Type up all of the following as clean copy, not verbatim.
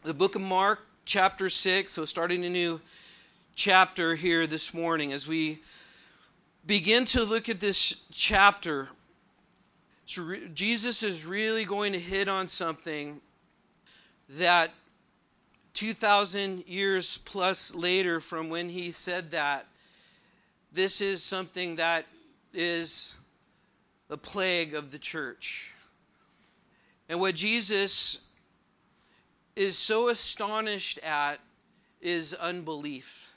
the book of Mark, chapter 6. So starting a new chapter here this morning. As we begin to look at this chapter, Jesus is really going to hit on something that 2,000 years plus later from when he said that, this is something that is the plague of the church. And what Jesus is so astonished at is unbelief.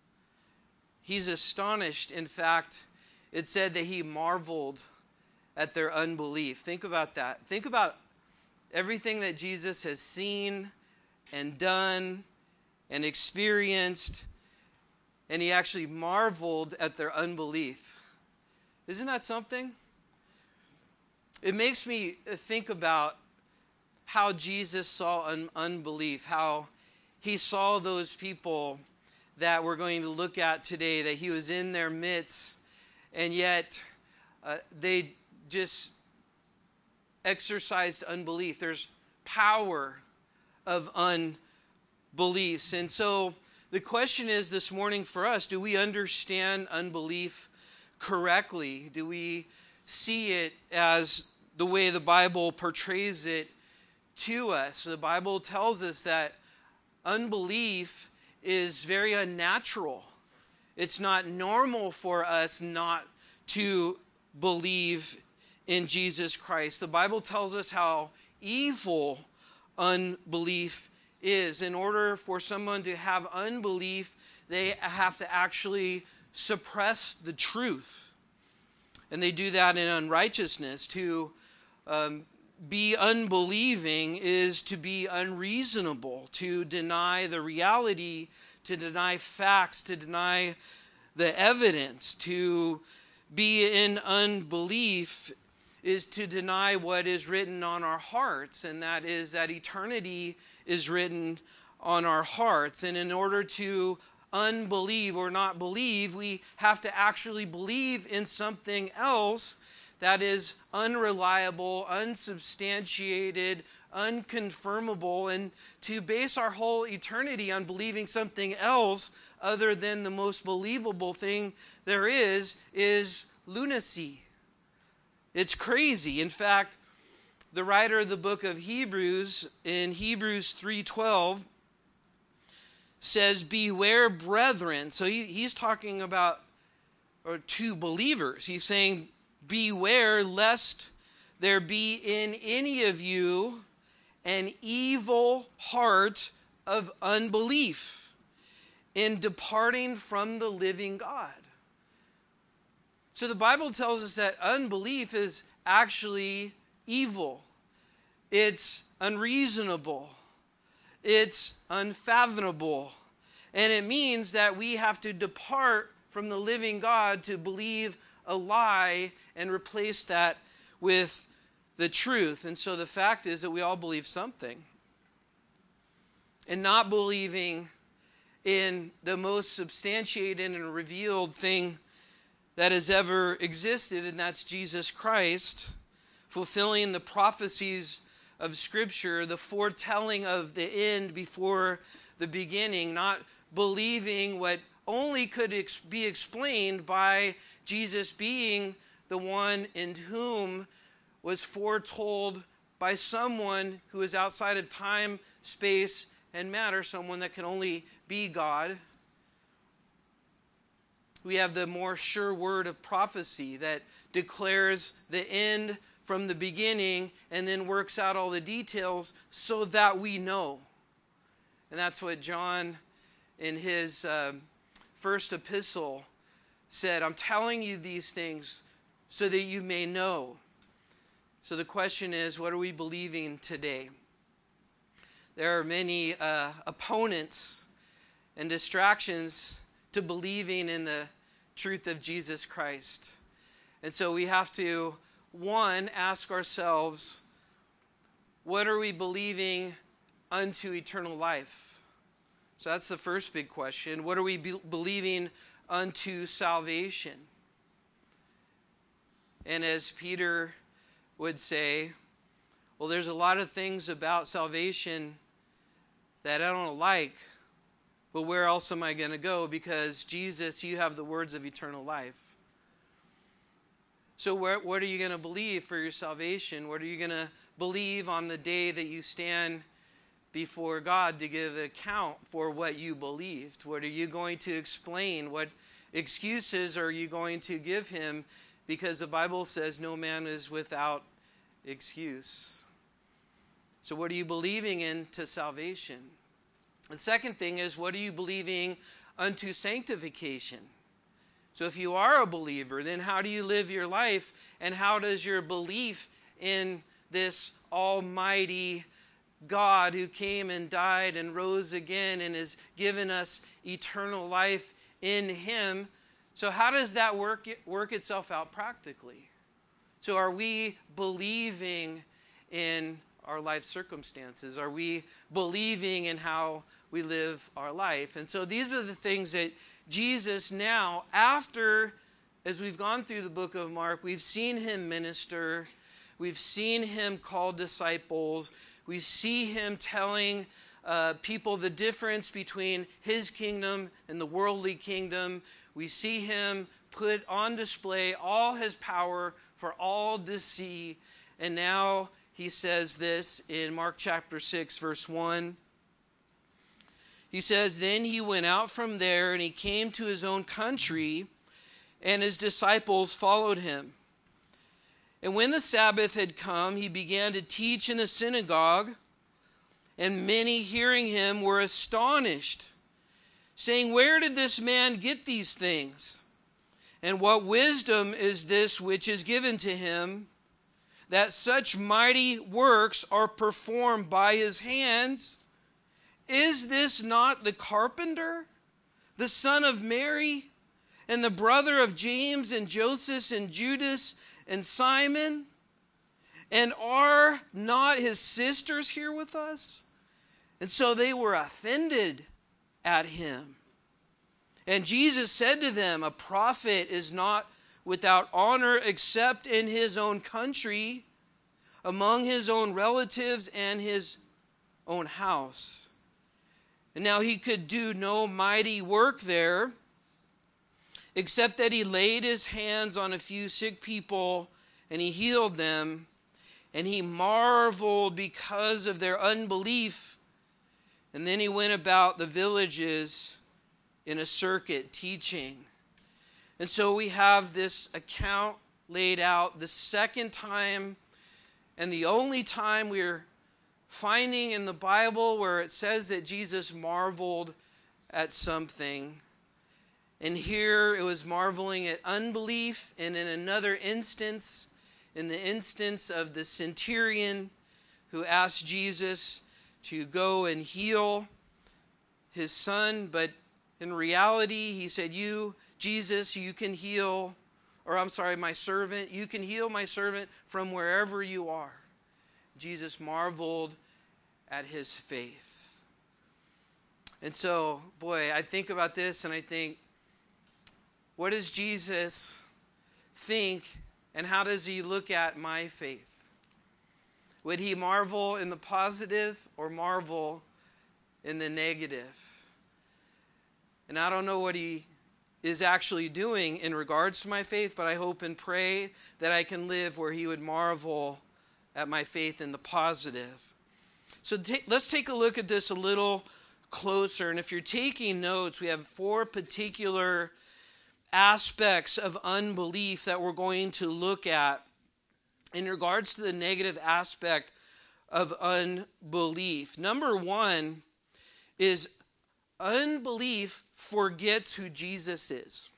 He's astonished. In fact, it said that he marveled at their unbelief. Think about that. Think about everything that Jesus has seen and done and experienced, and he actually marveled at their unbelief. Isn't that something? It makes me think about how Jesus saw unbelief, how he saw those people that we're going to look at today, that he was in their midst, and yet they just exercised unbelief. There's power of unbeliefs. And so the question is this morning for us, do we understand unbelief correctly? Do we see it as the way the Bible portrays it to us? The Bible tells us that unbelief is very unnatural. It's not normal for us not to believe in Jesus Christ. The Bible tells us how evil unbelief is. In order for someone to have unbelief, they have to actually suppress the truth. And they do that in unrighteousness. To be unbelieving is to be unreasonable, to deny the reality, to deny facts, to deny the evidence. To be in unbelief is to deny what is written on our hearts, and that is that eternity is written on our hearts. And in order to unbelieve or not believe, we have to actually believe in something else that is unreliable, unsubstantiated, unconfirmable. And to base our whole eternity on believing something else other than the most believable thing there is lunacy. It's crazy. In fact, the writer of the book of Hebrews, in Hebrews 3:12, says, "Beware, brethren." So he's talking about to believers. He's saying, "Beware lest there be in any of you an evil heart of unbelief in departing from the living God." So the Bible tells us that unbelief is actually evil. It's unreasonable. It's unfathomable. And it means that we have to depart from the living God to believe a lie and replace that with the truth. And so the fact is that we all believe something. And not believing in the most substantiated and revealed thing that has ever existed, and that's Jesus Christ, fulfilling the prophecies of Scripture, the foretelling of the end before the beginning, not believing what only could be explained by Jesus being the one in whom was foretold by someone who is outside of time, space, and matter, someone that can only be God. We have the more sure word of prophecy that declares the end from the beginning and then works out all the details so that we know. And that's what John in his first epistle said, "I'm telling you these things so that you may know." So the question is, what are we believing today? There are many opponents and distractions to believing in the truth of Jesus Christ. And so we have to, one, ask ourselves, what are we believing unto eternal life? So that's the first big question. What are we believing unto salvation? And as Peter would say, well, there's a lot of things about salvation that I don't like, but where else am I going to go? Because Jesus, you have the words of eternal life. So what are you going to believe for your salvation? What are you going to believe on the day that you stand before God to give an account for what you believed? What are you going to explain? What excuses are you going to give him? Because the Bible says no man is without excuse. So what are you believing in to salvation? The second thing is, what are you believing unto sanctification? So if you are a believer, then how do you live your life? And how does your belief in this almighty God who came and died and rose again and has given us eternal life in him, so how does that work itself out practically? So are we believing in our life circumstances? Are we believing in how we live our life? And so these are the things that Jesus now, after, as we've gone through the book of Mark, we've seen him minister, we've seen him call disciples, we see him telling people the difference between his kingdom and the worldly kingdom. We see him put on display all his power for all to see. And now he says this in Mark chapter 6, verse 1. He says, "Then he went out from there, and he came to his own country, and his disciples followed him. And when the Sabbath had come, he began to teach in the synagogue, and many hearing him were astonished, saying, 'Where did this man get these things? And what wisdom is this which is given to him, that such mighty works are performed by his hands? Is this not the carpenter, the son of Mary, and the brother of James and Joseph and Judas and Simon? And are not his sisters here with us?' And so they were offended at him. And Jesus said to them, 'A prophet is not without honor except in his own country, among his own relatives and his own house.' And now he could do no mighty work there, except that he laid his hands on a few sick people and he healed them. And he marveled because of their unbelief. And then he went about the villages in a circuit teaching." And so we have this account laid out the second time and the only time we're finding in the Bible where it says that Jesus marveled at something. And here it was marveling at unbelief, and in another instance, in the instance of the centurion who asked Jesus to go and heal his son, but in reality he said, Jesus, you can heal, my servant, you can heal my servant from wherever you are. Jesus marveled at his faith. And so, boy, I think about this and I think, what does Jesus think and how does he look at my faith? Would he marvel in the positive or marvel in the negative? And I don't know what he is actually doing in regards to my faith, but I hope and pray that I can live where he would marvel at my faith in the positive. So let's take a look at this a little closer. And if you're taking notes, we have 4 particular aspects of unbelief that we're going to look at in regards to the negative aspect of unbelief. Number 1 is unbelief forgets who Jesus is.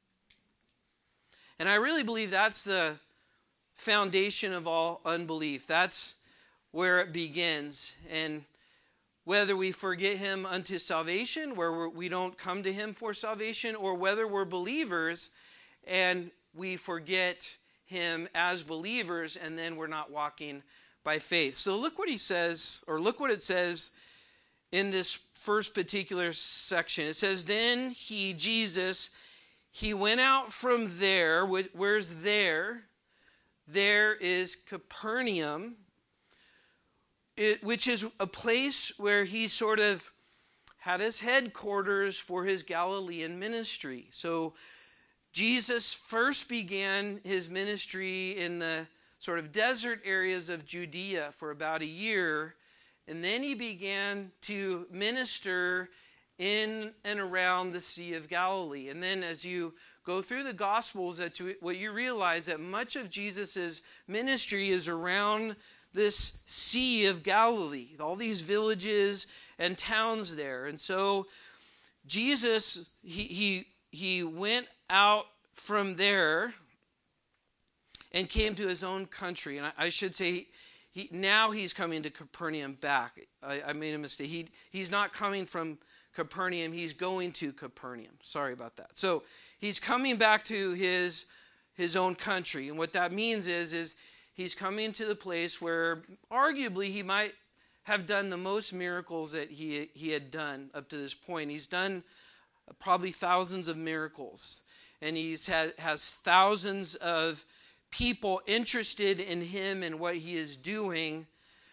And I really believe that's the foundation of all unbelief. That's where it begins. And whether we forget him unto salvation, where we don't come to him for salvation, or whether we're believers and we forget him as believers and then we're not walking by faith. So look what he says, or look what it says in this first particular section. It says, "Then he," Jesus, "he went out from there." Where's there? There is Capernaum, which is a place where he sort of had his headquarters for his Galilean ministry. So Jesus first began his ministry in the sort of desert areas of Judea for about a year, and then he began to minister in and around the Sea of Galilee. And then as you go through the Gospels, what you realize that much of Jesus' ministry is around this Sea of Galilee, all these villages and towns there. And so Jesus, he went out from there and came to his own country. And I should say, now he's coming to Capernaum back. I made a mistake. He's not coming from Capernaum. He's going to Capernaum. Sorry about that. So he's coming back to his own country. And what that means is he's coming to the place where arguably he might have done the most miracles that he had done up to this point. He's done probably thousands of miracles. And has thousands of people interested in him and what he is doing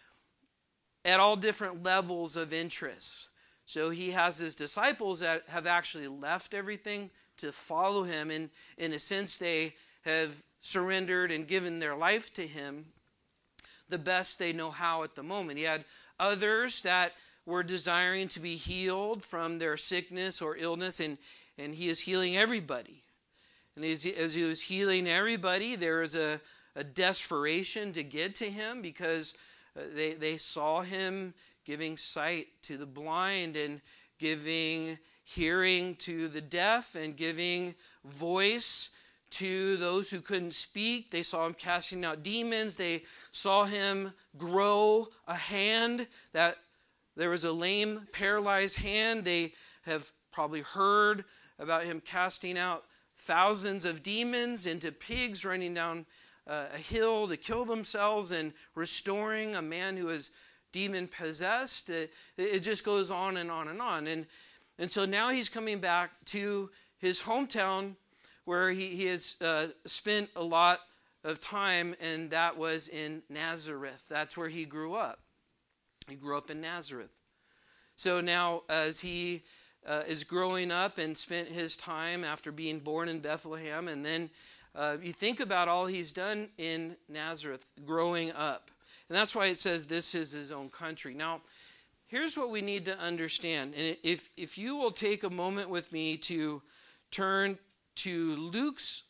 at all different levels of interest. So he has his disciples that have actually left everything to follow him. And in a sense, they have surrendered and given their life to him the best they know how at the moment. He had others that were desiring to be healed from their sickness or illness, and he is healing everybody. And as he was healing everybody, there was a desperation to get to him because they saw him giving sight to the blind and giving hearing to the deaf and giving voice to those who couldn't speak. They saw him casting out demons. They saw him grow a hand, that there was a lame, paralyzed hand. They have probably heard about him casting out thousands of demons into pigs running down a hill to kill themselves and restoring a man who is demon possessed. It just goes on and on and on. And so now he's coming back to his hometown where he has spent a lot of time, and that was in Nazareth. That's where he grew up. He grew up in Nazareth. So now as he is growing up and spent his time after being born in Bethlehem, and then you think about all he's done in Nazareth growing up. And that's why it says this is his own country. Now, here's what we need to understand. And if you will take a moment with me to turn to Luke's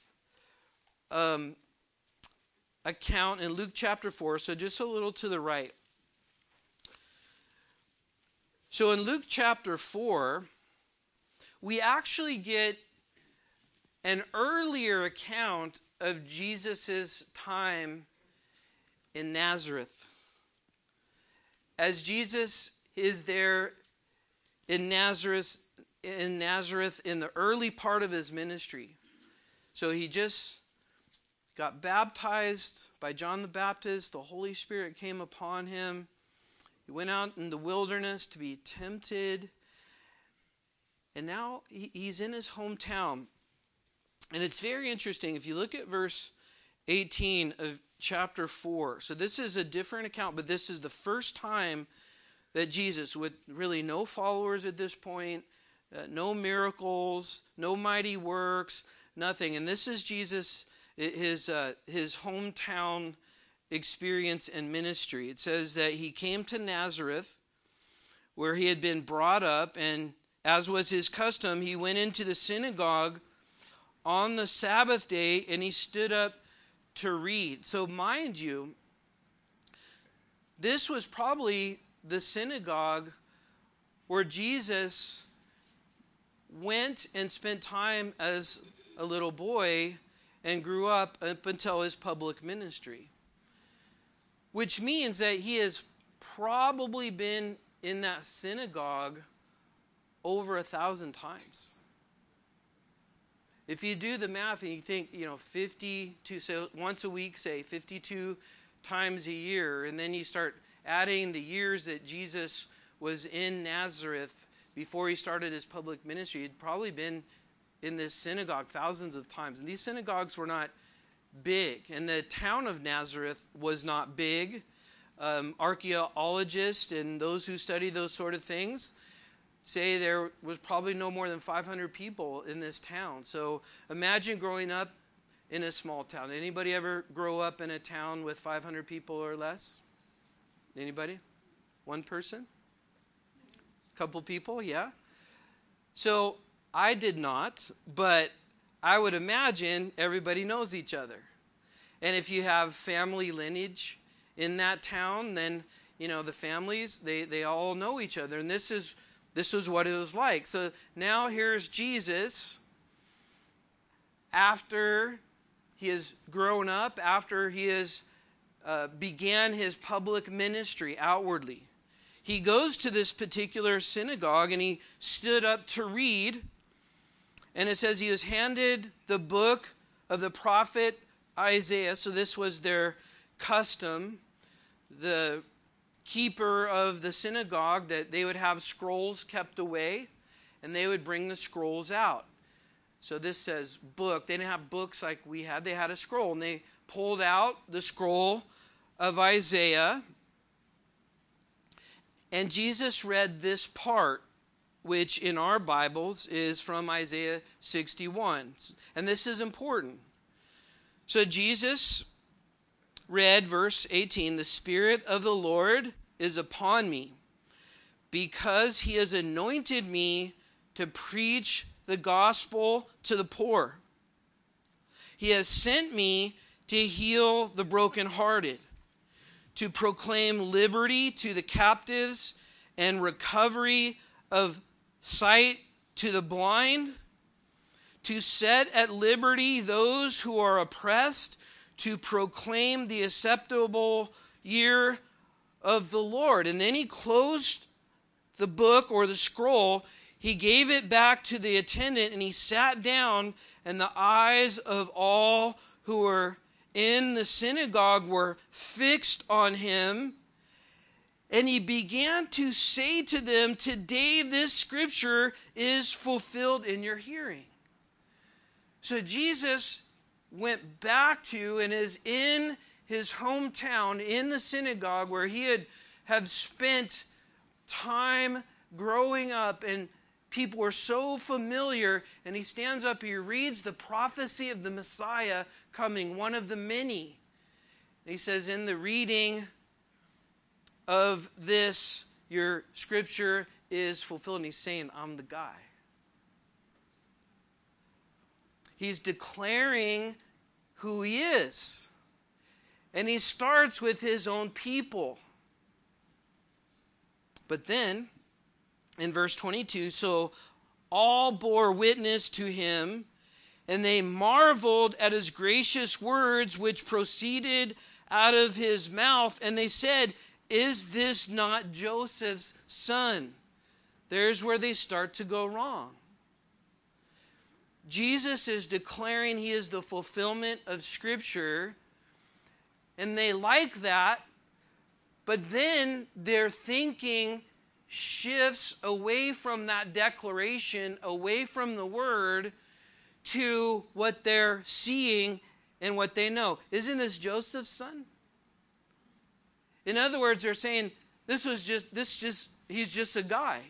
account in Luke chapter 4, so just a little to the right. So in Luke chapter 4, we actually get an earlier account of Jesus' time in Nazareth. As Jesus is there in Nazareth in the early part of his ministry. So he just got baptized by John the Baptist. The Holy Spirit came upon him. He went out in the wilderness to be tempted. And now he's in his hometown. And it's very interesting. If you look at verse 18 of chapter 4. So this is a different account, but this is the first time that Jesus, with really no followers at this point, no miracles, no mighty works, nothing. And this is Jesus, his hometown experience and ministry. It says that he came to Nazareth, where he had been brought up, and as was his custom, he went into the synagogue on the Sabbath day, and he stood up to read. So mind you, this was probably the synagogue where Jesus went and spent time as a little boy and grew up until his public ministry. Which means that he has probably been in that synagogue over 1,000 times. If you do the math and you think, 52, so once a week, say 52 times a year, and then you start adding the years that Jesus was in Nazareth before he started his public ministry, he'd probably been in this synagogue thousands of times. And these synagogues were not big, and the town of Nazareth was not big. archaeologists and those who study those sort of things say there was probably no more than 500 people in this town. So imagine growing up in a small town. Anybody ever grow up in a town with 500 people or less? Anybody? One person? Couple people, yeah. So I did not, but I would imagine everybody knows each other. And if you have family lineage in that town, then, the families, they all know each other. And this is what it was like. So now here's Jesus after he has grown up, after he has began his public ministry outwardly. He goes to this particular synagogue and he stood up to read. And it says he was handed the book of the prophet Isaiah. So this was their custom. The keeper of the synagogue, that they would have scrolls kept away and they would bring the scrolls out. So this says book. They didn't have books like we had. They had a scroll, and they pulled out the scroll of Isaiah. And Jesus read this part, which in our Bibles is from Isaiah 61. And this is important. So Jesus read verse 18, "The Spirit of the Lord is upon me, because he has anointed me to preach the gospel to the poor. He has sent me to heal the brokenhearted, to proclaim liberty to the captives and recovery of sight to the blind, to set at liberty those who are oppressed, to proclaim the acceptable year of the Lord." And then he closed the book or the scroll. He gave it back to the attendant and he sat down, and the eyes of all who were in the synagogue were fixed on him. And he began to say to them, "Today this scripture is fulfilled in your hearing." So Jesus went back to and is in his hometown, in the synagogue where he had spent time growing up, and people were so familiar, and he stands up, he reads the prophecy of the Messiah coming, one of the many. And he says, "In the reading of this, your scripture is fulfilled." And he's saying, "I'm the guy." He's declaring who he is. And he starts with his own people. But then, in verse 22, "So all bore witness to him, and they marveled at his gracious words which proceeded out of his mouth. And they said, 'Is this not Joseph's son?'" There's where they start to go wrong. Jesus is declaring he is the fulfillment of Scripture, and they like that, but then their thinking shifts away from that declaration, away from the Word, to what they're seeing and what they know. Isn't this Joseph's son? In other words, they're saying, he's just a guy.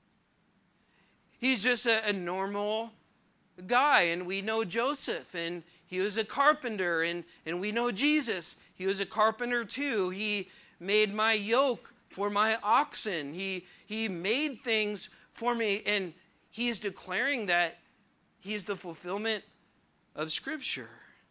He's just a normal guy, and we know Joseph, and he was a carpenter, and we know Jesus. He was a carpenter too. He made my yoke for my oxen. He made things for me, and he is declaring that he's the fulfillment of Scripture.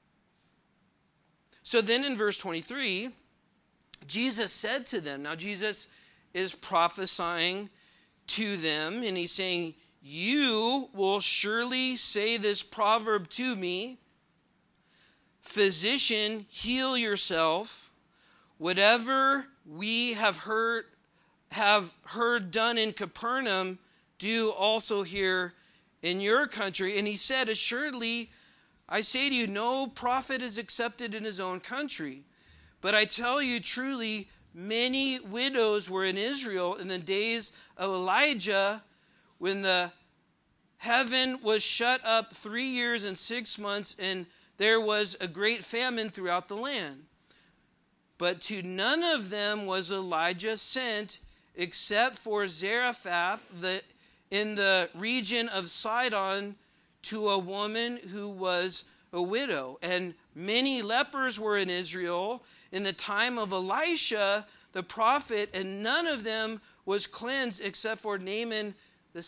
So then in verse 23, Jesus said to them, now Jesus is prophesying to them, and he's saying, "You will surely say this proverb to me, 'Physician, heal yourself. Whatever we have heard done in Capernaum, do also here in your country.' And he said, 'Assuredly, I say to you, no prophet is accepted in his own country. But I tell you truly, many widows were in Israel in the days of Elijah, when the heaven was shut up 3 years and 6 months, and there was a great famine throughout the land. But to none of them was Elijah sent, except for Zarephath in the region of Sidon, to a woman who was a widow. And many lepers were in Israel in the time of Elisha the prophet, and none of them was cleansed except for Naaman the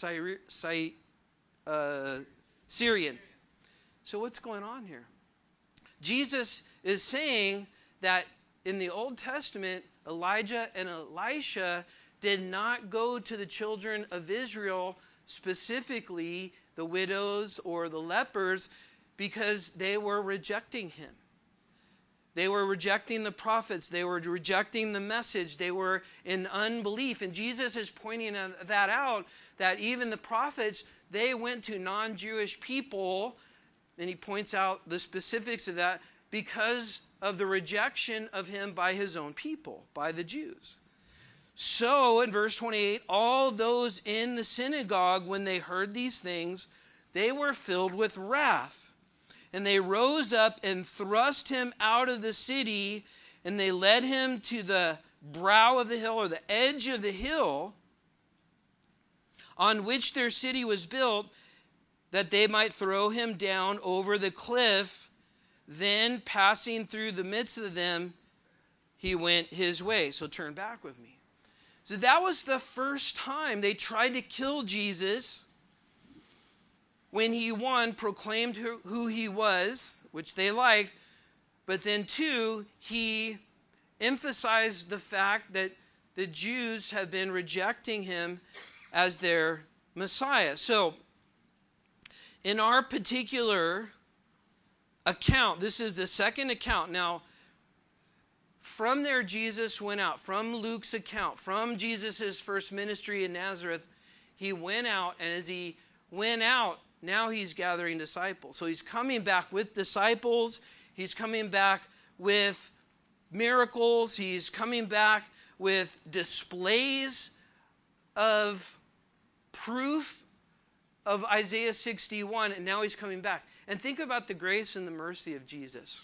Syrian. So what's going on here? Jesus is saying that in the Old Testament, Elijah and Elisha did not go to the children of Israel, specifically the widows or the lepers, because they were rejecting him. They were rejecting the prophets. They were rejecting the message. They were in unbelief. And Jesus is pointing that out, that even the prophets, they went to non-Jewish people, and he points out the specifics of that, because of the rejection of him by his own people, by the Jews. So in verse 28, all those in the synagogue, when they heard these things, they were filled with wrath. And they rose up and thrust him out of the city, and they led him to the brow of the hill, or the edge of the hill, on which their city was built, that they might throw him down over the cliff. Then, passing through the midst of them, he went his way. So turn back with me. So that was the first time they tried to kill Jesus, when he, one, proclaimed who he was, which they liked, but then two, he emphasized the fact that the Jews have been rejecting him as their Messiah. So, in our particular account, this is the second account. Now, from there Jesus went out. From Luke's account, from Jesus' first ministry in Nazareth, he went out, and as he went out, now he's gathering disciples. So he's coming back with disciples. He's coming back with miracles. He's coming back with displays of proof of Isaiah 61. And now he's coming back. And think about the grace and the mercy of Jesus.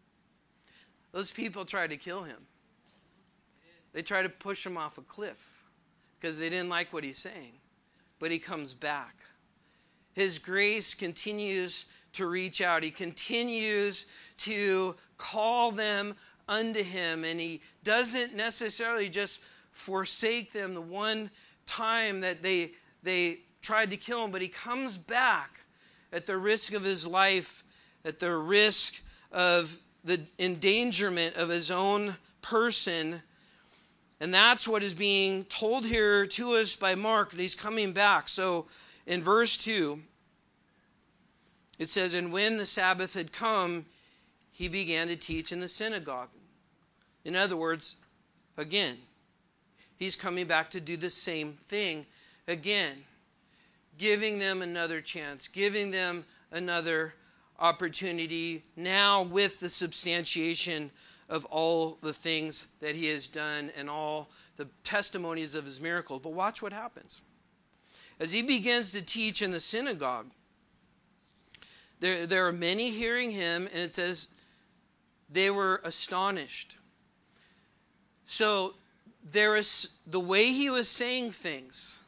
Those people tried to kill him. They tried to push him off a cliff because they didn't like what he's saying. But he comes back. His grace continues to reach out. He continues to call them unto him. And he doesn't necessarily just forsake them the one time that they tried to kill him. But he comes back at the risk of his life, at the risk of the endangerment of his own person. And that's what is being told here to us by Mark, that he's coming back. So in verse 2, it says, and when the Sabbath had come, he began to teach in the synagogue. In other words, again, he's coming back to do the same thing again, giving them another chance, giving them another opportunity, now with the substantiation of all the things that he has done and all the testimonies of his miracles. But watch what happens. As he begins to teach in the synagogue, there are many hearing him, and it says they were astonished. So there is the way he was saying things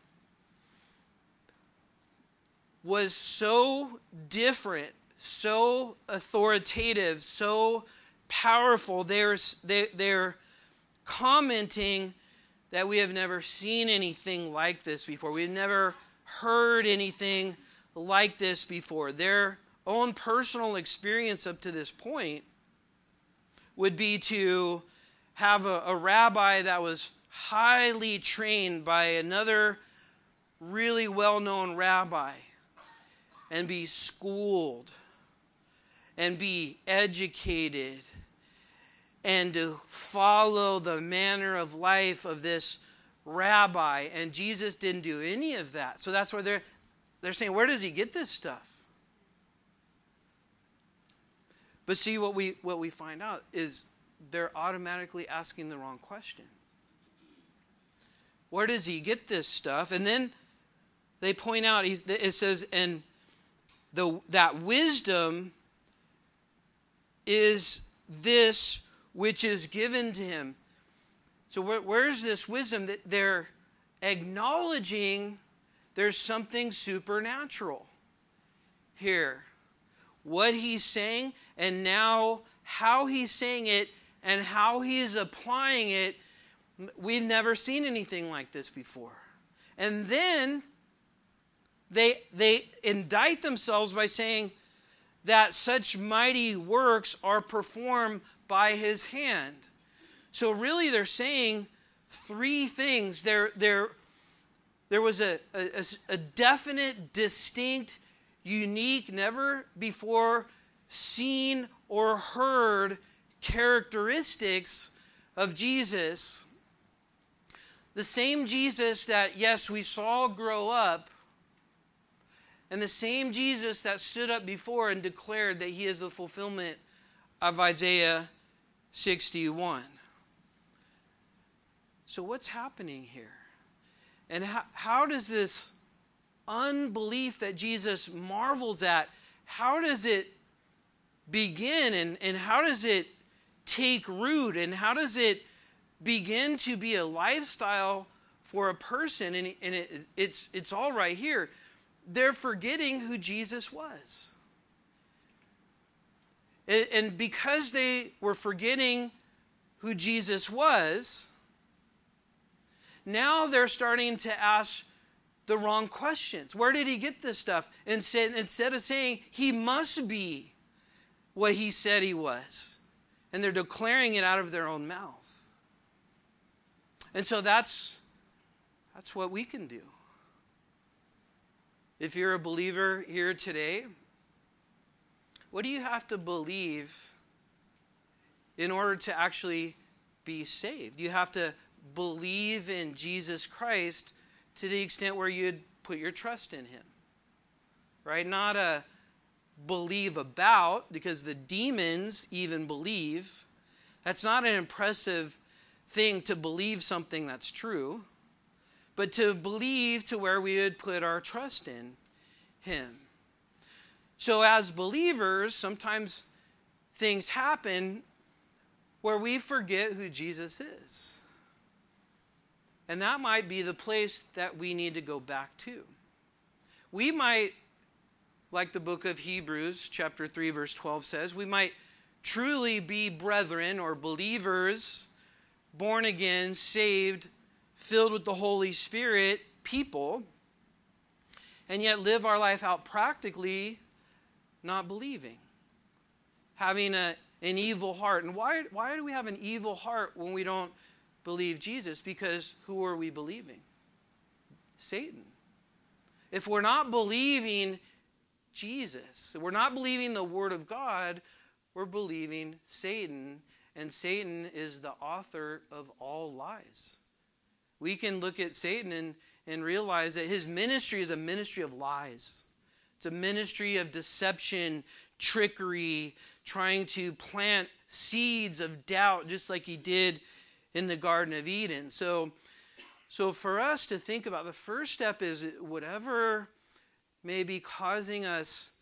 was so different, so authoritative, so powerful. They're commenting that we have never seen anything like this before. We've never heard anything like this before. Their own personal experience up to this point would be to have a rabbi that was highly trained by another really well-known rabbi and be schooled and be educated and to follow the manner of life of this rabbi. And Jesus didn't do any of that. So that's why they're saying, where does he get this stuff? But see, what we find out is they're automatically asking the wrong question. Where does he get this stuff? And then they point out, it says, and that wisdom is this which is given to him. So where's this wisdom? That they're acknowledging there's something supernatural here. What he's saying, and now how he's saying it, and how he's applying it, we've never seen anything like this before. And then they indict themselves by saying that such mighty works are performed by his hand. So really they're saying three things. There was a definite, distinct, unique, never before seen or heard characteristics of Jesus. The same Jesus that, yes, we saw grow up, and the same Jesus that stood up before and declared that he is the fulfillment of Isaiah 61. So what's happening here? And how does this unbelief that Jesus marvels at, how does it begin, and how does it take root, and how does it begin to be a lifestyle for a person? And it's all right here. They're forgetting who Jesus was. And because they were forgetting who Jesus was, now they're starting to ask the wrong questions. Where did he get this stuff? Instead of saying he must be what he said he was. And they're declaring it out of their own mouth. And so that's what we can do. If you're a believer here today, what do you have to believe in order to actually be saved? You have to believe in Jesus Christ to the extent where you'd put your trust in him. Right? Not a believe about, because the demons even believe. That's not an impressive thing to believe something that's true, but to believe to where we would put our trust in him. So as believers, sometimes things happen where we forget who Jesus is. And that might be the place that we need to go back to. We might, like the book of Hebrews, chapter 3, verse 12 says, we might truly be brethren or believers, born again, saved, filled with the Holy Spirit people, and yet live our life out practically not believing, having an evil heart. And why do we have an evil heart when we don't believe Jesus? Because who are we believing? Satan. If we're not believing Jesus, if we're not believing the Word of God, we're believing Satan, and Satan is the author of all lies. We can look at Satan and realize that his ministry is a ministry of lies. It's a ministry of deception, trickery, trying to plant seeds of doubt, just like he did in the Garden of Eden. So for us to think about, the first step is whatever may be causing us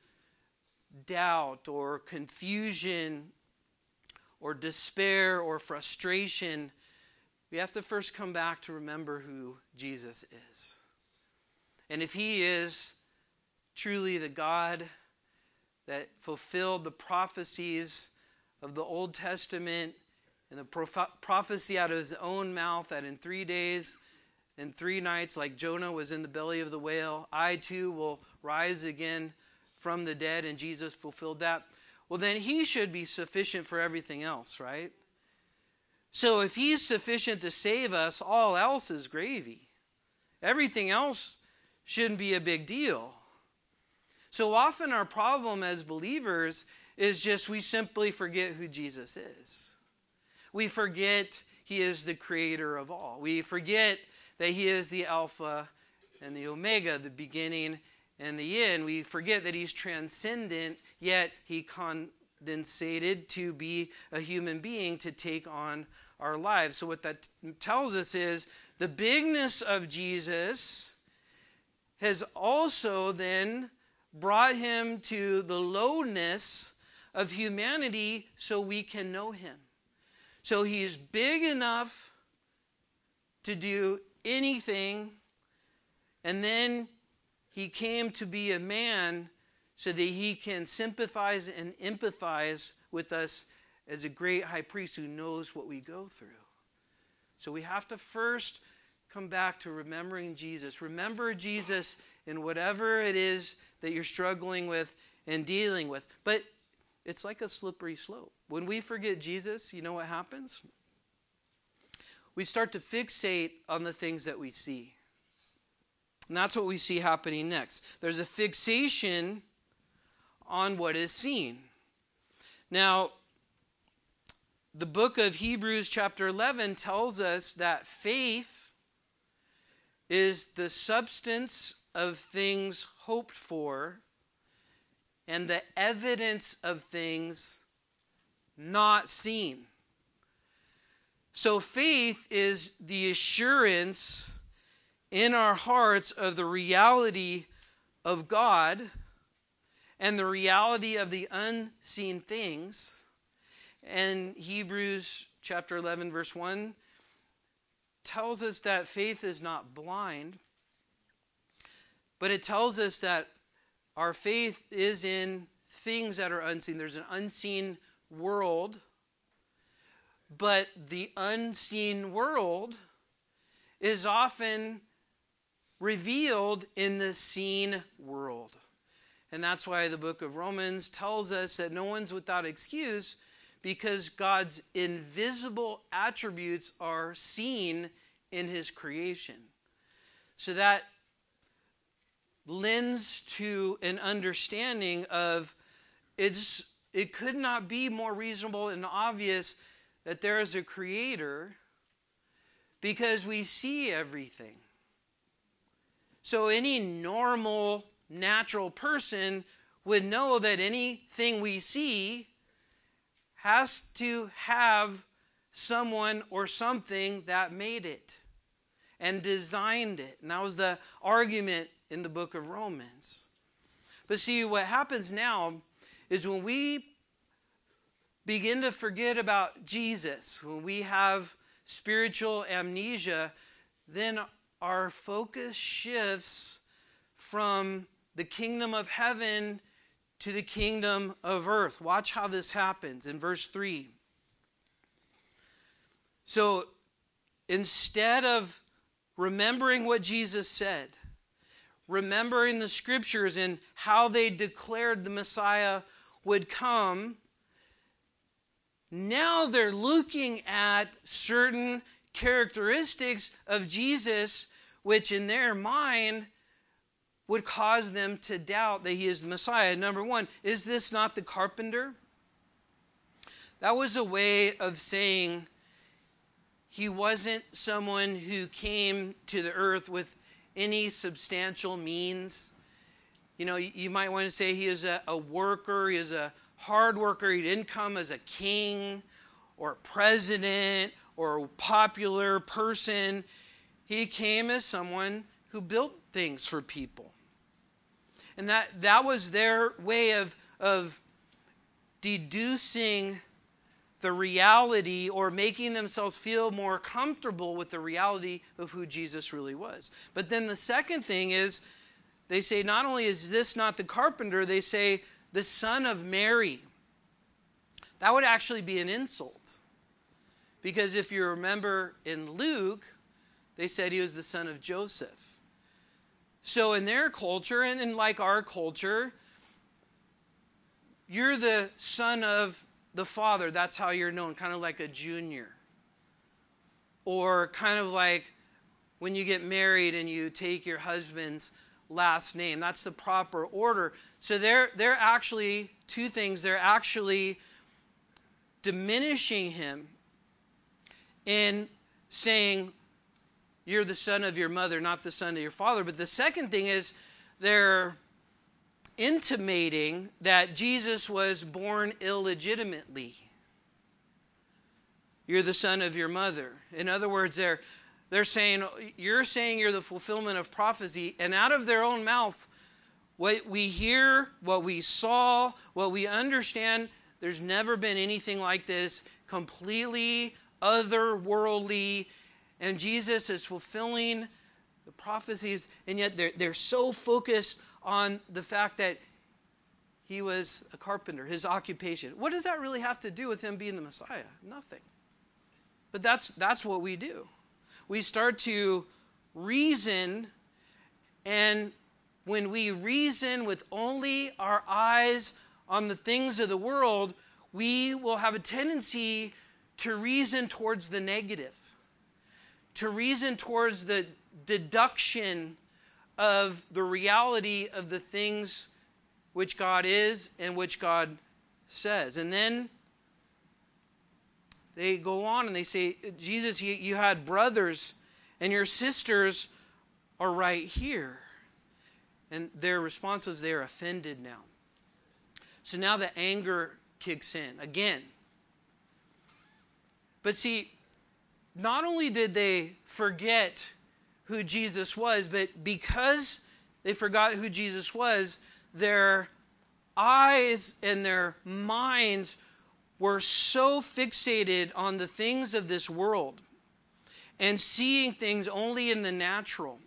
doubt or confusion or despair or frustration, we have to first come back to remember who Jesus is. And if he is truly the God that fulfilled the prophecies of the Old Testament and the prophecy out of his own mouth that in 3 days and 3 nights, like Jonah was in the belly of the whale, I too will rise again from the dead, and Jesus fulfilled that, well, then he should be sufficient for everything else, right? So if he's sufficient to save us, all else is gravy. Everything else shouldn't be a big deal. So often our problem as believers is just we simply forget who Jesus is. We forget he is the creator of all. We forget that he is the Alpha and the Omega, the beginning and the end. We forget that he's transcendent, yet he condensated to be a human being to take on our lives. So what that tells us is the bigness of Jesus has also then brought him to the lowness of humanity so we can know him. So he is big enough to do anything, and then he came to be a man so that he can sympathize and empathize with us as a great high priest who knows what we go through. So we have to first come back to remembering Jesus. Remember Jesus in whatever it is that you're struggling with and dealing with. But it's like a slippery slope. When we forget Jesus, you know what happens? We start to fixate on the things that we see. And that's what we see happening next. There's a fixation on what is seen. Now, the book of Hebrews chapter 11 tells us that faith is the substance of things hoped for and the evidence of things not seen. So faith is the assurance in our hearts of the reality of God and the reality of the unseen things. And Hebrews chapter 11 verse 1 tells us that faith is not blind, but it tells us that our faith is in things that are unseen. There's an unseen world, but the unseen world is often revealed in the seen world. And that's why the book of Romans tells us that no one's without excuse, because God's invisible attributes are seen in his creation. So that lends to an understanding of it could not be more reasonable and obvious that there is a creator, because we see everything. So any normal, natural person would know that anything we see has to have someone or something that made it and designed it. And that was the argument in the book of Romans. But see, what happens now is when we begin to forget about Jesus, when we have spiritual amnesia, then our focus shifts from the kingdom of heaven to the kingdom of earth. Watch how this happens in verse 3. So instead of remembering what Jesus said, remembering the scriptures and how they declared the Messiah would come, now they're looking at certain characteristics of Jesus, which in their mind would cause them to doubt that he is the Messiah. Number one, is this not the carpenter? That was a way of saying he wasn't someone who came to the earth with any substantial means. You know, you might want to say he is a worker, he is a hard worker. He didn't come as a king or president or a popular person. He came as someone who built things for people. And that was their way of deducing the reality, or making themselves feel more comfortable with the reality of who Jesus really was. But then the second thing is, they say not only is this not the carpenter, they say the son of Mary. That would actually be an insult. Because if you remember in Luke, they said he was the son of Joseph. So in their culture, and in like our culture, you're the son of the father. That's how you're known, kind of like a junior. Or kind of like when you get married and you take your husband's last name. That's the proper order. So they're actually two things. They're actually diminishing him and saying, you're the son of your mother, not the son of your father. But the second thing is they're intimating that Jesus was born illegitimately. You're the son of your mother. In other words, they're saying you're the fulfillment of prophecy, and out of their own mouth, what we hear, what we saw, what we understand, there's never been anything like this, completely otherworldly, and Jesus is fulfilling the prophecies, and yet they're so focused on the fact that he was a carpenter, his occupation. What does that really have to do with him being the Messiah? Nothing. But that's what we do. We start to reason, and when we reason with only our eyes on the things of the world, we will have a tendency to reason towards the negative, to reason towards the deduction of the reality of the things which God is and which God says. And then they go on and they say, Jesus, you had brothers and your sisters are right here. And their response was they're offended now. So now the anger kicks in again. But see, not only did they forget who Jesus was, but because they forgot who Jesus was, their eyes and their minds were so fixated on the things of this world and seeing things only in the natural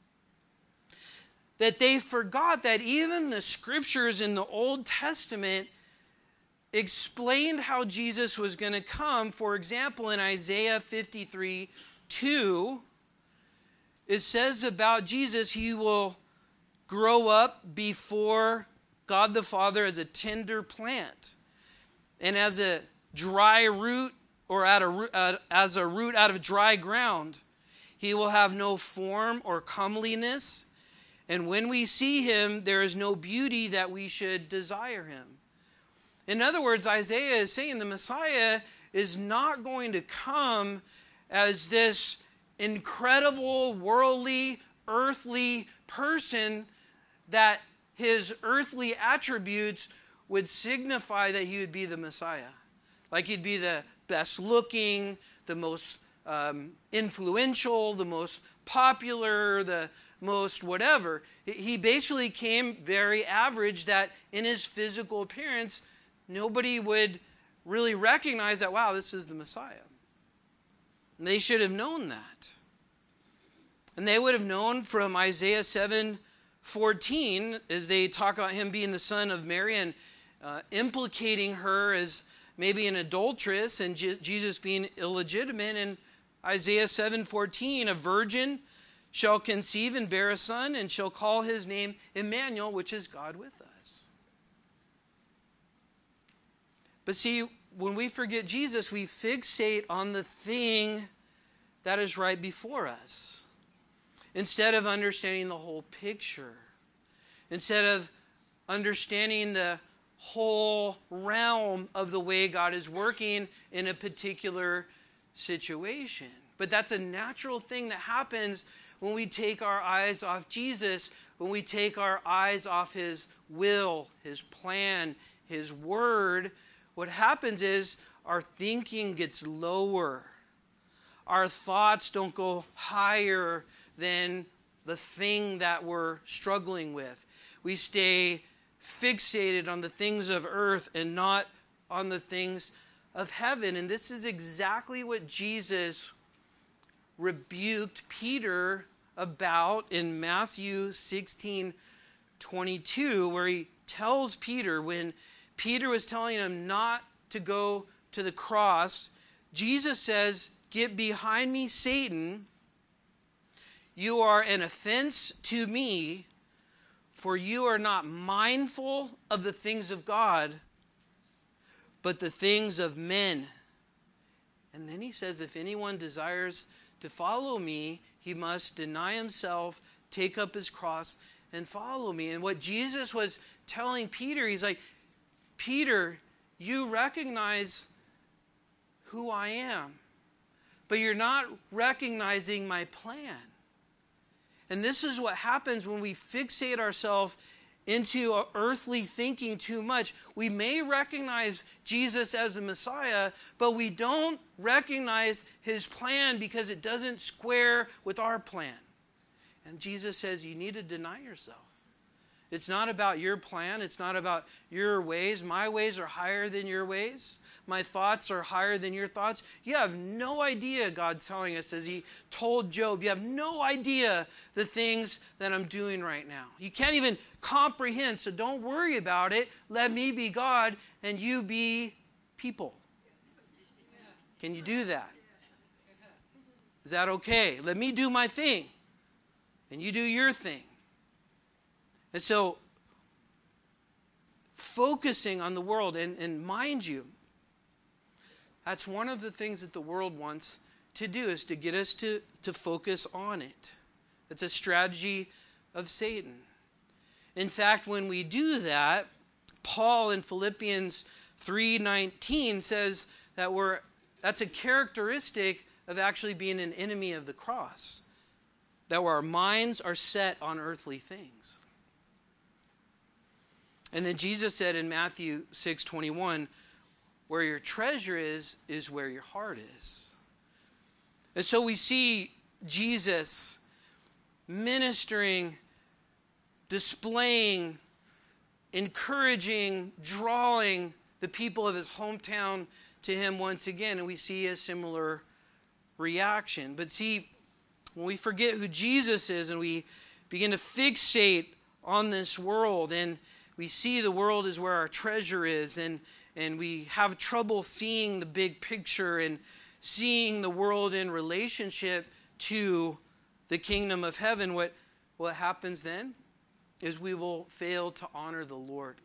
that they forgot that even the scriptures in the Old Testament explained how Jesus was going to come. For example, in Isaiah 53:2, it says about Jesus, he will grow up before God the Father as a tender plant, and as a dry root, or as a root out of dry ground. He will have no form or comeliness, and when we see him, there is no beauty that we should desire him. In other words, Isaiah is saying the Messiah is not going to come as this incredible, worldly, earthly person that his earthly attributes would signify that he would be the Messiah. Like he'd be the best looking, the most influential, the most popular, the most whatever. He basically came very average, that in his physical appearance, nobody would really recognize that, wow, this is the Messiah. And they should have known that. And they would have known from Isaiah 7:14, as they talk about him being the son of Mary and implicating her as maybe an adulteress and Jesus being illegitimate. In Isaiah 7:14, a virgin shall conceive and bear a son and shall call his name Emmanuel, which is God with us. But see, when we forget Jesus, we fixate on the thing that is right before us, instead of understanding the whole picture, instead of understanding the whole realm of the way God is working in a particular situation. But that's a natural thing that happens when we take our eyes off Jesus, when we take our eyes off his will, his plan, his word. What happens is our thinking gets lower. Our thoughts don't go higher than the thing that we're struggling with. We stay fixated on the things of earth and not on the things of heaven. And this is exactly what Jesus rebuked Peter about in Matthew 16:22, where he tells Peter, when Peter was telling him not to go to the cross, Jesus says, "Get behind me, Satan. You are an offense to me, for you are not mindful of the things of God, but the things of men." And then he says, if anyone desires to follow me, he must deny himself, take up his cross, and follow me. And what Jesus was telling Peter, he's like, Peter, you recognize who I am, but you're not recognizing my plan. And this is what happens when we fixate ourselves into earthly thinking too much. We may recognize Jesus as the Messiah, but we don't recognize his plan because it doesn't square with our plan. And Jesus says you need to deny yourself. It's not about your plan. It's not about your ways. My ways are higher than your ways. My thoughts are higher than your thoughts. You have no idea, God's telling us, as he told Job, you have no idea the things that I'm doing right now. You can't even comprehend, so don't worry about it. Let me be God and you be people. Can you do that? Is that okay? Let me do my thing and you do your thing. And so, focusing on the world, and mind you, that's one of the things that the world wants to do, is to get us to focus on it. It's a strategy of Satan. In fact, when we do that, Paul in Philippians 3:19 says that that's a characteristic of actually being an enemy of the cross, that our minds are set on earthly things. And then Jesus said in Matthew 6:21, where your treasure is where your heart is. And so we see Jesus ministering, displaying, encouraging, drawing the people of his hometown to him once again. And we see a similar reaction. But see, when we forget who Jesus is and we begin to fixate on this world, and we see the world is where our treasure is, and we have trouble seeing the big picture and seeing the world in relationship to the kingdom of heaven, what happens then is we will fail to honor the Lord.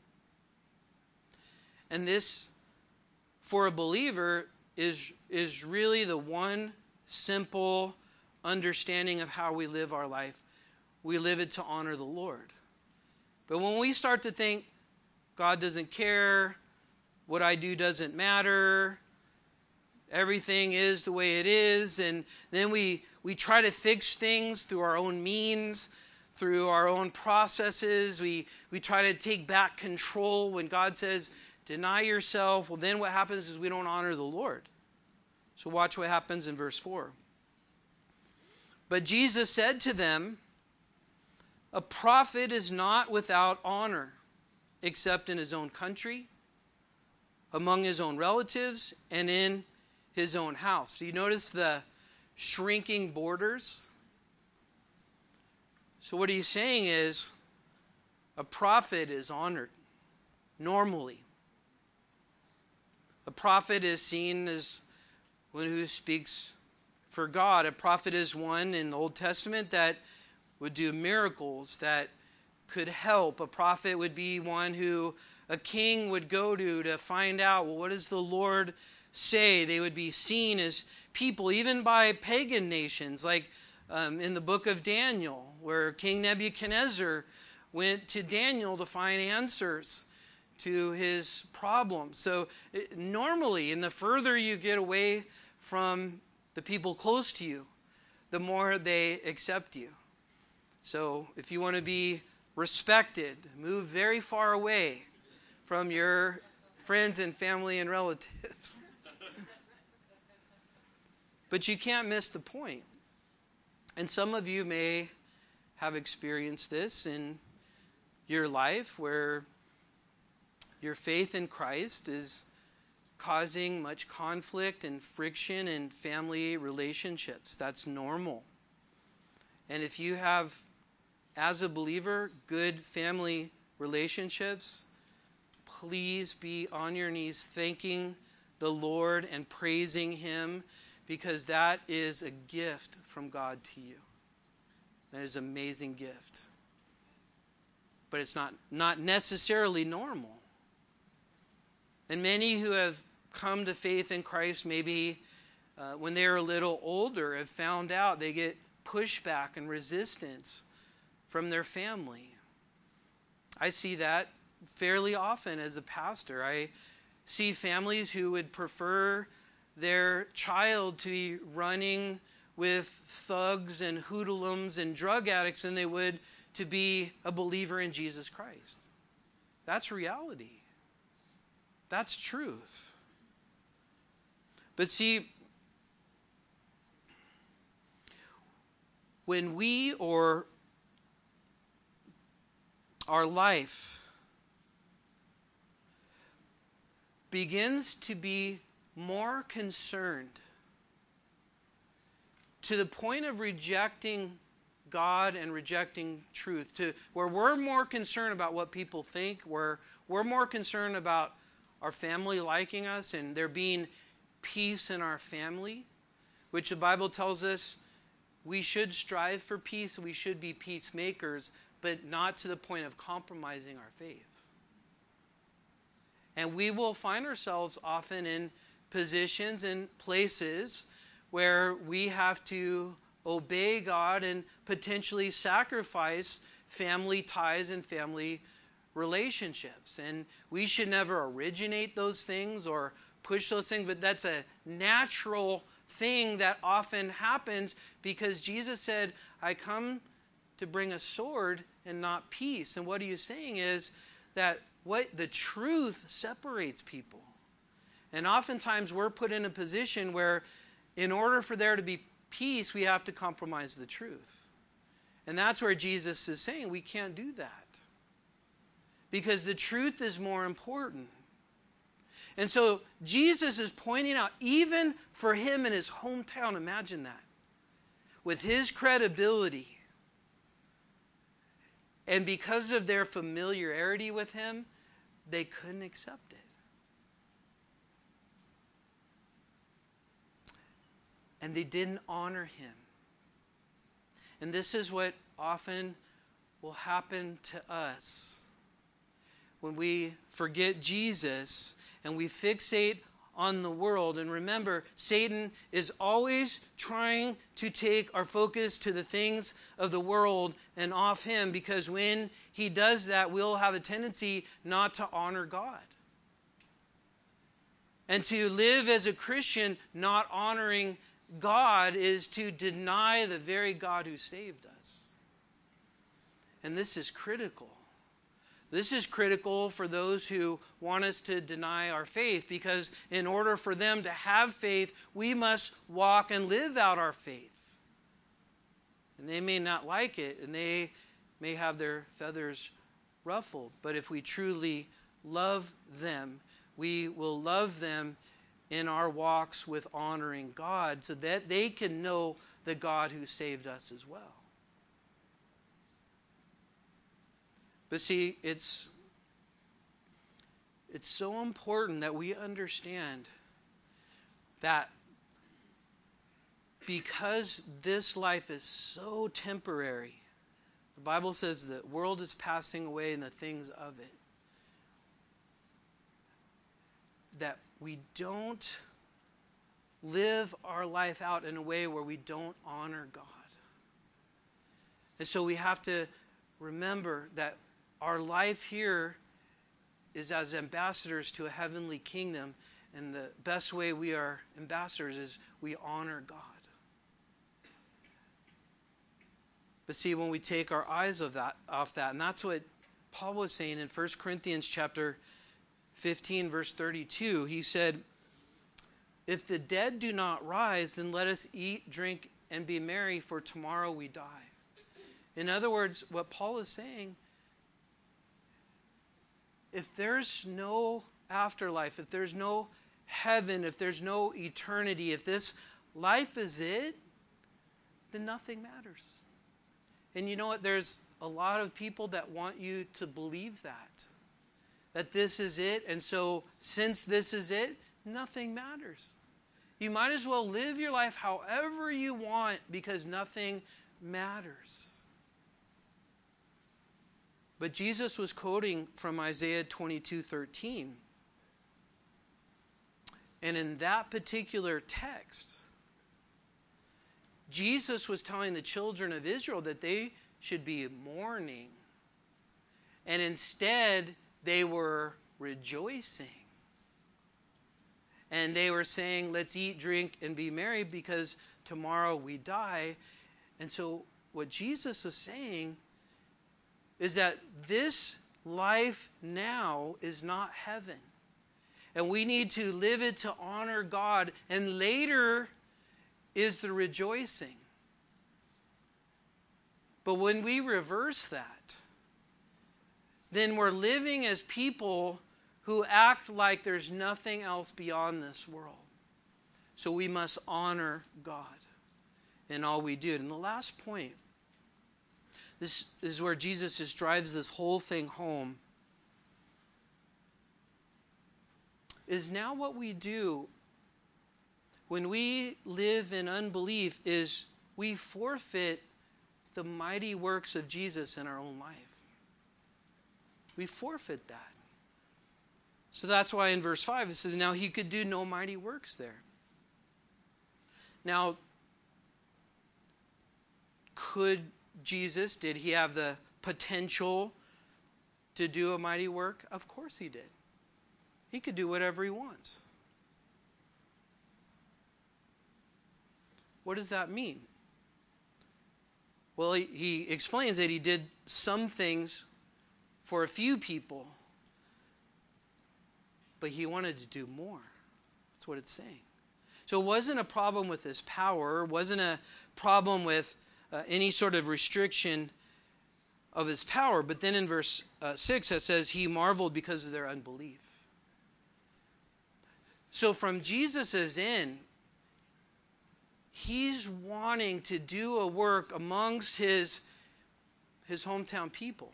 And this, for a believer, is really the one simple understanding of how we live our life. We live it to honor the Lord. But when we start to think God doesn't care, what I do doesn't matter, everything is the way it is, and then we try to fix things through our own means, through our own processes. We try to take back control when God says, deny yourself. Well, then what happens is we don't honor the Lord. So watch what happens in verse 4. But Jesus said to them, a prophet is not without honor, except in his own country, among his own relatives, and in his own house. Do you notice the shrinking borders? So what he's saying is, a prophet is honored normally. A prophet is seen as one who speaks for God. A prophet is one in the Old Testament that would do miracles, that could help. A prophet would be one who a king would go to find out, well, what does the Lord say? They would be seen as people, even by pagan nations, like in the book of Daniel, where King Nebuchadnezzar went to Daniel to find answers to his problems. So normally, and the further you get away from the people close to you, the more they accept you. So if you want to be respected, move very far away from your friends and family and relatives. But you can't miss the point. And some of you may have experienced this in your life, where your faith in Christ is causing much conflict and friction in family relationships. That's normal. And if you have, as a believer, good family relationships, please be on your knees thanking the Lord and praising him, because that is a gift from God to you. That is an amazing gift. But it's not necessarily normal. And many who have come to faith in Christ, maybe when they're a little older, have found out they get pushback and resistance from their family. I see that fairly often as a pastor. I see families who would prefer their child to be running with thugs and hoodlums and drug addicts than they would to be a believer in Jesus Christ. That's reality. That's truth. But see, when we or our life begins to be more concerned to the point of rejecting God and rejecting truth, to where we're more concerned about what people think, where we're more concerned about our family liking us and there being peace in our family, which the Bible tells us we should strive for peace, we should be peacemakers, but not to the point of compromising our faith. And we will find ourselves often in positions and places where we have to obey God and potentially sacrifice family ties and family relationships. And we should never originate those things or push those things, but that's a natural thing that often happens because Jesus said, I come to bring a sword and not peace. And what he is saying is that what the truth separates people. And oftentimes we're put in a position where in order for there to be peace, we have to compromise the truth. And that's where Jesus is saying we can't do that. Because the truth is more important. And so Jesus is pointing out, even for him in his hometown, imagine that. With his credibility, and because of their familiarity with him, they couldn't accept it. And they didn't honor him. And this is what often will happen to us when we forget Jesus and we fixate on the world. And remember, Satan is always trying to take our focus to the things of the world and off him, because when he does that, we'll have a tendency not to honor God. And to live as a Christian not honoring God is to deny the very God who saved us. And this is critical. This is critical for those who want us to deny our faith, because in order for them to have faith, we must walk and live out our faith. And they may not like it, and they may have their feathers ruffled, but if we truly love them, we will love them in our walks with honoring God, so that they can know the God who saved us as well. But see, it's so important that we understand that because this life is so temporary, the Bible says the world is passing away and the things of it, that we don't live our life out in a way where we don't honor God. And so we have to remember that our life here is as ambassadors to a heavenly kingdom, and the best way we are ambassadors is we honor God. But see, when we take our eyes off that, and that's what Paul was saying in 1 Corinthians chapter 15, verse 32, he said, if the dead do not rise, then let us eat, drink, and be merry, for tomorrow we die. In other words, what Paul is saying, if there's no afterlife, if there's no heaven, if there's no eternity, if this life is it, then nothing matters. And you know what? There's a lot of people that want you to believe that this is it. And so since this is it, nothing matters. You might as well live your life however you want, because nothing matters. But Jesus was quoting from Isaiah 22:13. And in that particular text, Jesus was telling the children of Israel that they should be mourning. And instead, they were rejoicing. And they were saying, let's eat, drink, and be merry, because tomorrow we die. And so what Jesus was saying is that this life now is not heaven. And we need to live it to honor God. And later is the rejoicing. But when we reverse that, then we're living as people who act like there's nothing else beyond this world. So we must honor God in all we do. And the last point, this is where Jesus just drives this whole thing home, is now what we do when we live in unbelief is we forfeit the mighty works of Jesus in our own life. We forfeit that. So that's why in verse 5 it says, now he could do no mighty works there. Now, could Jesus, did he have the potential to do a mighty work? Of course he did. He could do whatever he wants. What does that mean? Well, he explains that he did some things for a few people, but he wanted to do more. That's what it's saying. So it wasn't a problem with his power. It wasn't a problem with any sort of restriction of his power. But then in verse 6 it says, he marveled because of their unbelief. So from Jesus' end, he's wanting to do a work amongst his hometown people.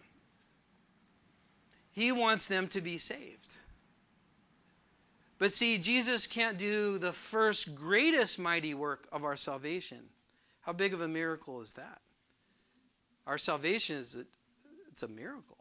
He wants them to be saved. But see, Jesus can't do the first greatest mighty work of our salvation. How big of a miracle is that? Our salvation it's a miracle.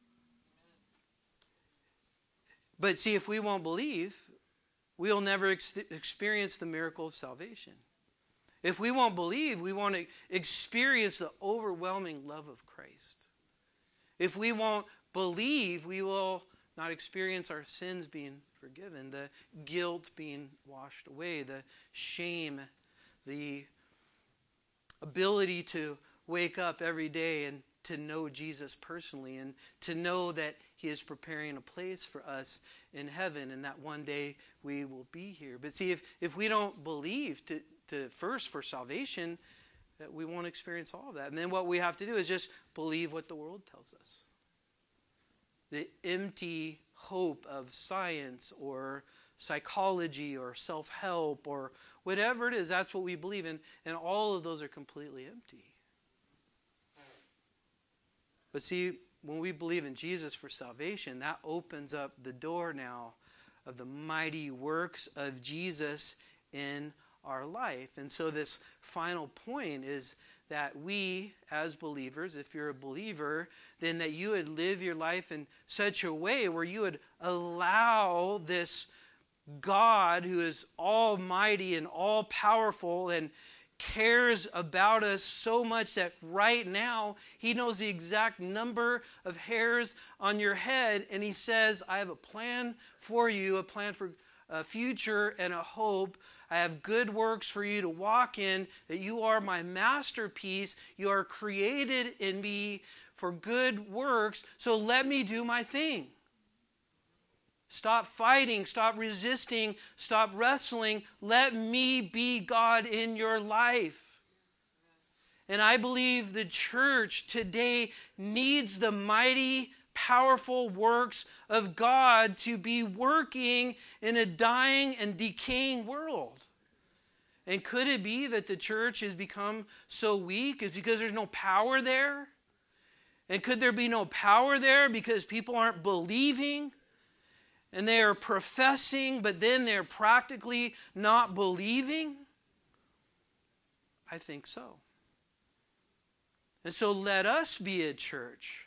But see, if we won't believe, we'll never experience the miracle of salvation. If we won't believe, we won't experience the overwhelming love of Christ. If we won't believe, we will not experience our sins being forgiven, the guilt being washed away, the shame, the ability to wake up every day and to know Jesus personally and to know that he is preparing a place for us in heaven and that one day we will be here. But see, if we don't believe to first for salvation, that we won't experience all of that. And then what we have to do is just believe what the world tells us. The empty hope of science or psychology or self-help or whatever it is, that's what we believe in. And all of those are completely empty. But see, when we believe in Jesus for salvation, that opens up the door now of the mighty works of Jesus in our life. And so this final point is that we as believers, if you're a believer, then that you would live your life in such a way where you would allow this God who is almighty and all powerful and cares about us so much that right now he knows the exact number of hairs on your head, and he says, I have a plan for you, a plan for a future and a hope. I have good works for you to walk in, that you are my masterpiece. You are created in me for good works, so let me do my thing. Stop fighting, stop resisting, stop wrestling. Let me be God in your life. And I believe the church today needs the mighty, powerful works of God to be working in a dying and decaying world. And could it be that the church has become so weak? Is because there's no power there? And could there be no power there because people aren't believing? And they are professing, but then they're practically not believing? I think so. And so let us be a church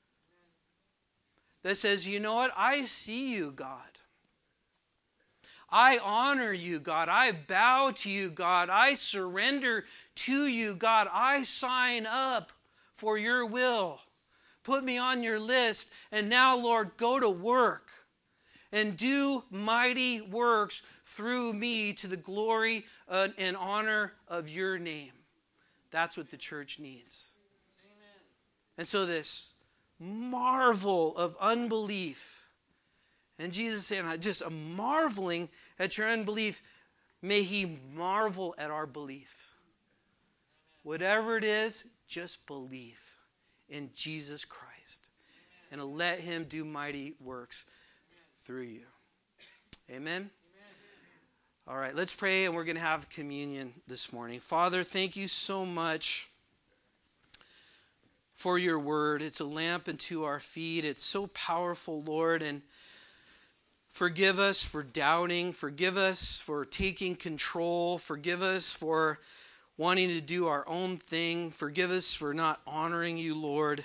that says, you know what? I see you, God. I honor you, God. I bow to you, God. I surrender to you, God. I sign up for your will. Put me on your list. And now, Lord, go to work and do mighty works through me to the glory and honor of your name. That's what the church needs. Amen. And so this marvel of unbelief, and Jesus saying, I'm just marveling at your unbelief. May he marvel at our belief. Whatever it is, just believe in Jesus Christ. and let him do mighty works through you. Amen? All right, let's pray, and we're going to have communion this morning. Father, thank you so much for your word. It's a lamp unto our feet. It's so powerful, Lord, and forgive us for doubting. Forgive us for taking control. Forgive us for wanting to do our own thing. Forgive us for not honoring you, Lord.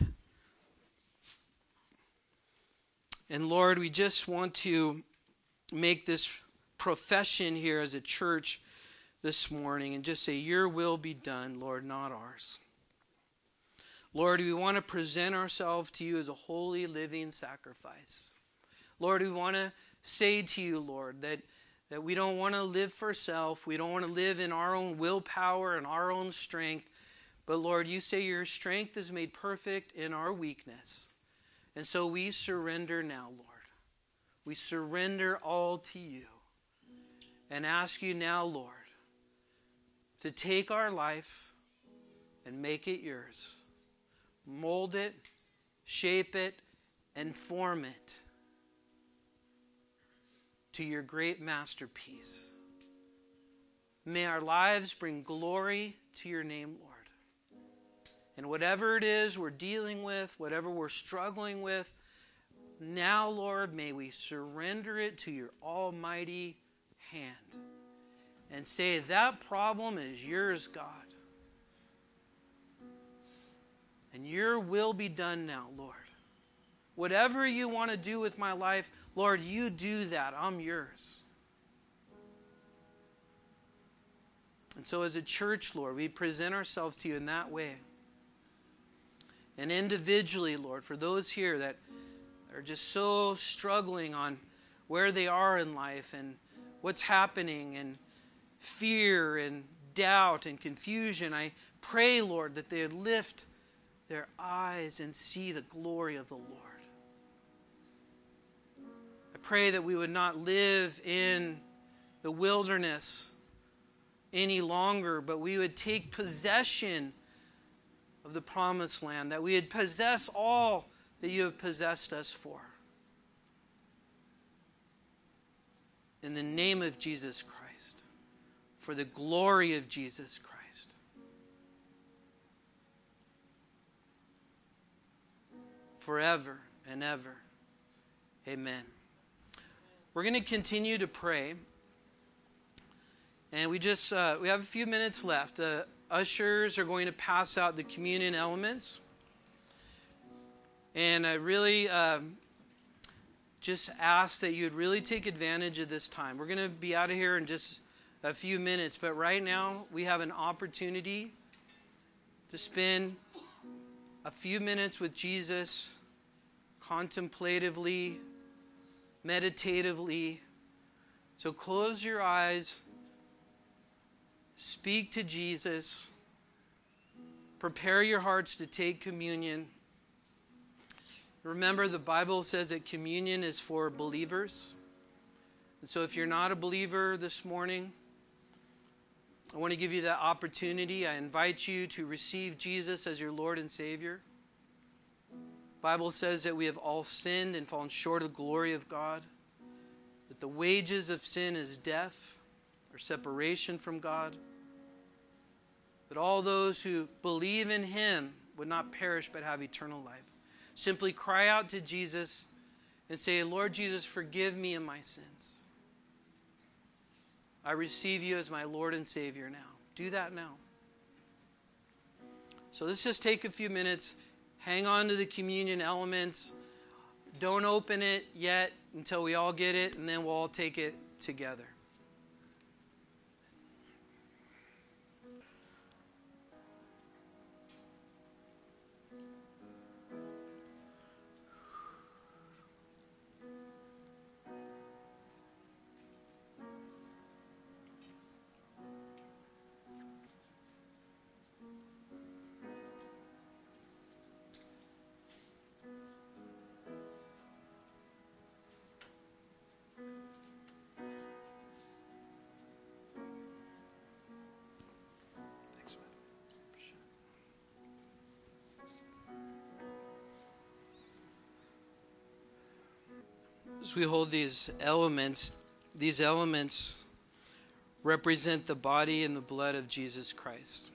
And Lord, we just want to make this profession here as a church this morning and just say, your will be done, Lord, not ours. Lord, we want to present ourselves to you as a holy living sacrifice. Lord, we want to say to you, Lord, that we don't want to live for self. We don't want to live in our own willpower and our own strength. But Lord, you say your strength is made perfect in our weakness. And so we surrender now, Lord. We surrender all to you and ask you now, Lord, to take our life and make it yours. Mold it, shape it, and form it to your great masterpiece. May our lives bring glory to your name, Lord. And whatever it is we're dealing with, whatever we're struggling with, now, Lord, may we surrender it to your almighty hand and say, that problem is yours, God. And your will be done now, Lord. Whatever you want to do with my life, Lord, you do that. I'm yours. And so as a church, Lord, we present ourselves to you in that way. And individually, Lord, for those here that are just so struggling on where they are in life and what's happening and fear and doubt and confusion, I pray, Lord, that they would lift their eyes and see the glory of the Lord. I pray that we would not live in the wilderness any longer, but we would take possession of the promised land, that we would possess all that you have possessed us for. In the name of Jesus Christ, for the glory of Jesus Christ. Forever and ever. Amen. We're going to continue to pray. And we have a few minutes left. The ushers are going to pass out the communion elements. And I really just ask that you would really take advantage of this time. We're going to be out of here in just a few minutes. But right now, we have an opportunity to spend a few minutes with Jesus, contemplatively, meditatively. So close your eyes, speak to Jesus, prepare your hearts to take communion. Remember, the Bible says that communion is for believers. And so if you're not a believer this morning, I want to give you that opportunity. I invite you to receive Jesus as your Lord and Savior. The Bible says that we have all sinned and fallen short of the glory of God, that the wages of sin is death or separation from God, but all those who believe in Him would not perish but have eternal life. Simply cry out to Jesus and say, Lord Jesus, forgive me of my sins. I receive you as my Lord and Savior now. Do that now. So let's just take a few minutes. Hang on to the communion elements. Don't open it yet until we all get it, and then we'll all take it together. As we hold these elements represent the body and the blood of Jesus Christ.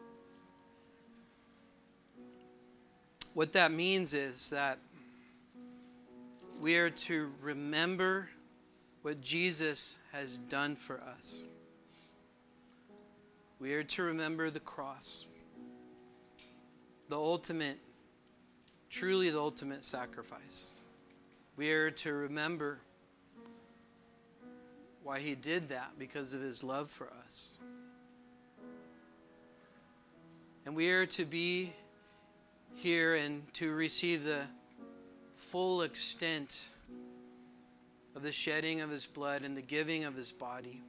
What that means is that we are to remember what Jesus has done for us. We are to remember the cross, truly the ultimate sacrifice. We are to remember why he did that, because of his love for us. And we are to be here and to receive the full extent of the shedding of his blood and the giving of his body.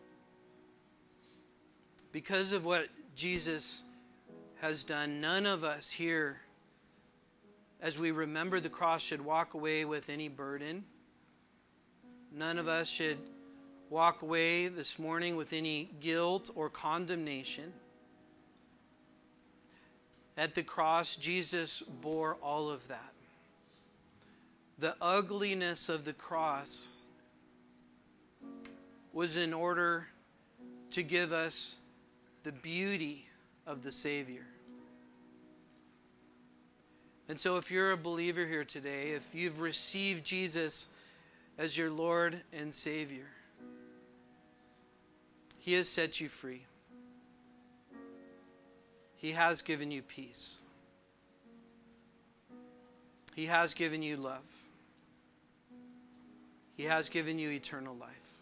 Because of what Jesus has done, none of us here, as we remember the cross, should walk away with any burden. None of us should walk away this morning with any guilt or condemnation. At the cross, Jesus bore all of that. The ugliness of the cross was in order to give us the beauty of the Savior. And so if you're a believer here today, if you've received Jesus as your Lord and Savior, he has set you free. He has given you peace. He has given you love. He has given you eternal life.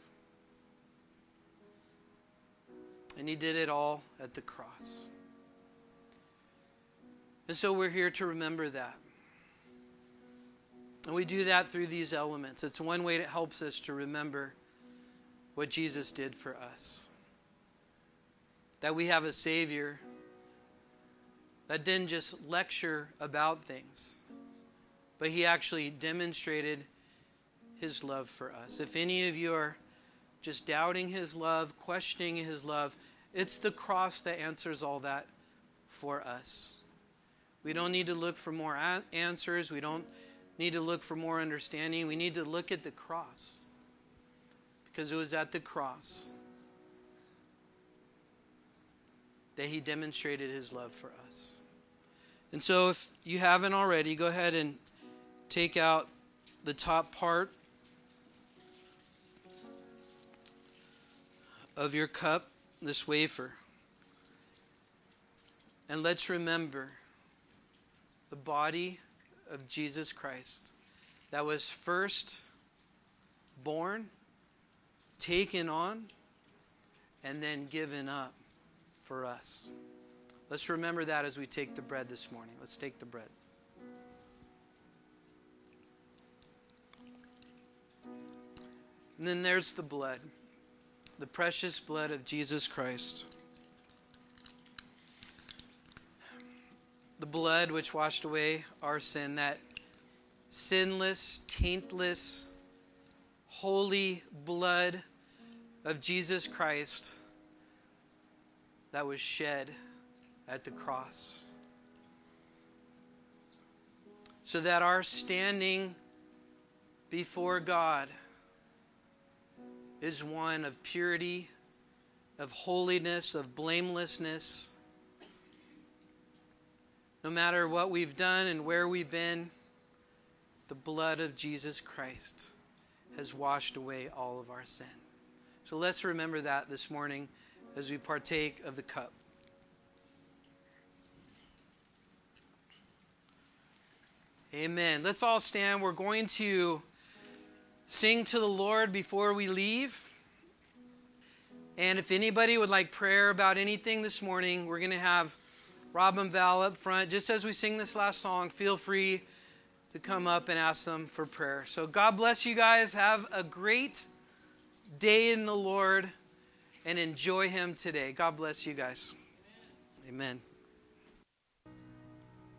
And he did it all at the cross. And so we're here to remember that. And we do that through these elements. It's one way that helps us to remember what Jesus did for us. That we have a Savior that didn't just lecture about things, but he actually demonstrated his love for us. If any of you are just doubting his love, questioning his love, it's the cross that answers all that for us. We don't need to look for more answers. We don't need to look for more understanding. We need to look at the cross, because it was at the cross that he demonstrated his love for us. And so if you haven't already, go ahead and take out the top part of your cup, this wafer. And let's remember the body of Jesus Christ that was first born, taken on, and then given up for us. Let's remember that as we take the bread this morning. Let's take the bread. And then there's the blood, the precious blood of Jesus Christ. The blood which washed away our sin, that sinless, taintless, holy blood of Jesus Christ that was shed at the cross, so that our standing before God is one of purity, of holiness, of blamelessness. No matter what we've done and where we've been, the blood of Jesus Christ has washed away all of our sin. So let's remember that this morning as we partake of the cup. Amen. Let's all stand. We're going to sing to the Lord before we leave. And if anybody would like prayer about anything this morning, we're going to have Rob and Val up front. Just as we sing this last song, feel free to come up and ask them for prayer. So God bless you guys. Have a great day in the Lord and enjoy him today. God bless you guys. Amen.